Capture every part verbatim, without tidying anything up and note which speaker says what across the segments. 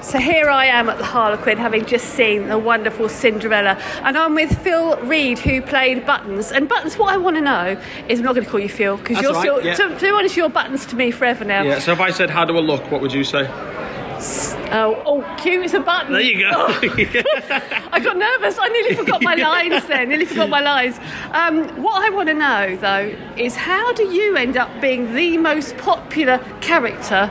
Speaker 1: So here I am at the Harlequin, having just seen the wonderful Cinderella, and I'm with Phil Reed, who played Buttons. And Buttons, what I want to know is, I'm not going to call you Phil, because you're
Speaker 2: right,
Speaker 1: still,
Speaker 2: yeah.
Speaker 1: to, to be honest, you're Buttons to me forever now.
Speaker 2: Yeah, so if I said, how do I look, what would you say?
Speaker 1: Oh, oh, cute as a button.
Speaker 2: There you go.
Speaker 1: Oh. I got nervous. I nearly forgot my lines then. Nearly forgot my lines. Um, what I want to know, though, is how do you end up being the most popular character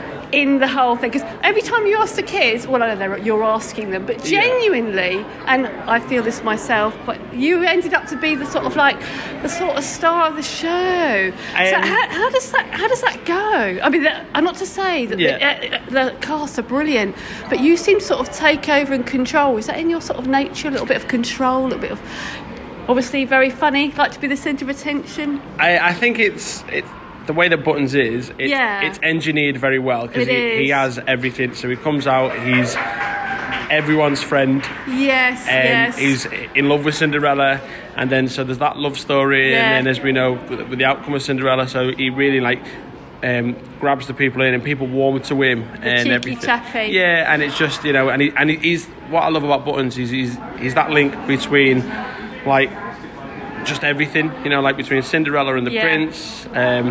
Speaker 1: in the whole thing? Because every time you ask the kids, well, I know you're asking them, but genuinely, yeah. and I feel this myself, but you ended up to be the sort of like the sort of star of the show. Um, so how, how does that how does that go? I mean, the, I'm not to say that yeah. the, uh, the cast are brilliant, but you seem to sort of take over and control. Is that in your sort of nature? A little bit of control, a little bit of, obviously very funny, like to be the centre of attention.
Speaker 2: I, I think it's it's. The way that Buttons is, it's,
Speaker 1: yeah.
Speaker 2: it's engineered very well, because
Speaker 1: it
Speaker 2: he, he has everything. So he comes out, he's everyone's friend.
Speaker 1: Yes,
Speaker 2: and
Speaker 1: yes.
Speaker 2: He's in love with Cinderella, and then so there's that love story,
Speaker 1: yeah.
Speaker 2: and then as we know, with, with the outcome of Cinderella, so he really like um, grabs the people in, and people warm to him,
Speaker 1: the
Speaker 2: and
Speaker 1: cheeky
Speaker 2: everything.
Speaker 1: chappy.
Speaker 2: Yeah, and it's just, you know, and he, and he's what I love about Buttons is he's he's that link between like. Just everything, you know, like between Cinderella and the
Speaker 1: yeah.
Speaker 2: Prince, um,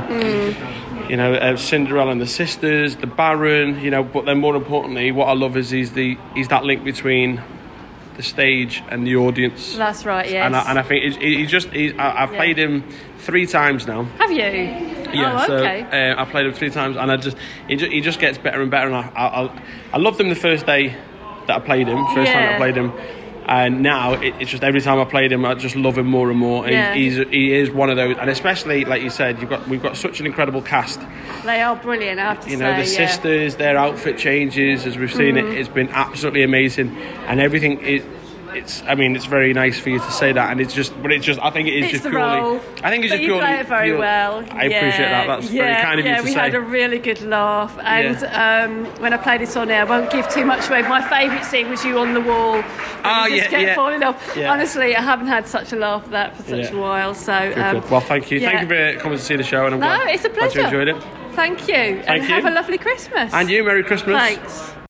Speaker 2: mm. you know, uh, Cinderella and the sisters, the Baron, you know. But then, more importantly, what I love is he's the he's that link between the stage and the audience.
Speaker 1: That's right, yes.
Speaker 2: And I, and I think he's, he's just he's, I, I've yeah. played him three times now.
Speaker 1: Have you?
Speaker 2: Yeah,
Speaker 1: oh, okay.
Speaker 2: so uh, I played him three times, and I just he just, he just gets better and better. And I I, I, I loved him the first day that I played him, first
Speaker 1: yeah.
Speaker 2: time I played him. And now it, it's just every time I played him, I just love him more and more.
Speaker 1: Yeah.
Speaker 2: He's, he's he is one of those, and especially like you said, you've got we've got such an incredible cast.
Speaker 1: They are brilliant, I have to
Speaker 2: you
Speaker 1: say.
Speaker 2: know, the
Speaker 1: yeah.
Speaker 2: sisters, their outfit changes as we've seen mm-hmm. it. It's been absolutely amazing, and everything is. It's. I mean, it's very nice for you to say that, and it's just. But it's just. I think it is
Speaker 1: it's
Speaker 2: just
Speaker 1: the
Speaker 2: purely.
Speaker 1: Role.
Speaker 2: I think it's
Speaker 1: but
Speaker 2: just
Speaker 1: you
Speaker 2: purely.
Speaker 1: play it very
Speaker 2: pure,
Speaker 1: well.
Speaker 2: I
Speaker 1: yeah.
Speaker 2: appreciate that. That's
Speaker 1: yeah.
Speaker 2: very kind of
Speaker 1: yeah,
Speaker 2: you to
Speaker 1: we
Speaker 2: say.
Speaker 1: had a really good laugh, and
Speaker 2: yeah.
Speaker 1: um, when I played it on air, I won't give too much away. My favourite scene was you on the wall.
Speaker 2: Oh
Speaker 1: you
Speaker 2: yeah,
Speaker 1: just kept
Speaker 2: yeah.
Speaker 1: falling off.
Speaker 2: Yeah.
Speaker 1: Honestly, I haven't had such a laugh at that for such
Speaker 2: yeah.
Speaker 1: a while. So.
Speaker 2: Good,
Speaker 1: um,
Speaker 2: good. Well, thank you.
Speaker 1: Yeah.
Speaker 2: Thank you for coming to see the show, and I'm
Speaker 1: no,
Speaker 2: glad,
Speaker 1: it's a pleasure.
Speaker 2: glad you enjoyed it.
Speaker 1: Thank you,
Speaker 2: Thank
Speaker 1: and
Speaker 2: you.
Speaker 1: have a lovely Christmas.
Speaker 2: And you, Merry Christmas.
Speaker 1: Thanks.